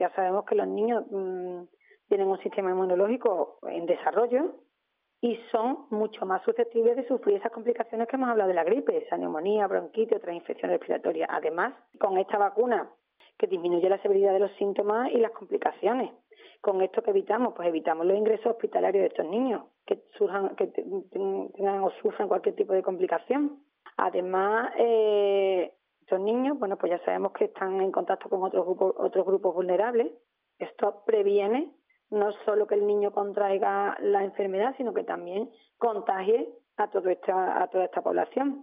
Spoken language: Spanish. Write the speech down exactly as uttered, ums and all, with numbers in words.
Ya sabemos que los niños mmm, tienen un sistema inmunológico en desarrollo y son mucho más susceptibles de sufrir esas complicaciones que hemos hablado de la gripe, esa neumonía, bronquitis, otras infecciones respiratorias. Además, con esta vacuna que disminuye la severidad de los síntomas y las complicaciones. Con esto que evitamos, pues evitamos los ingresos hospitalarios de estos niños que surjan, que tengan o sufran cualquier tipo de complicación. Además, eh, estos niños, bueno, pues ya sabemos que están en contacto con otros grupos, otros grupos vulnerables. Esto previene no solo que el niño contraiga la enfermedad, sino que también contagie a toda esta, a toda esta población.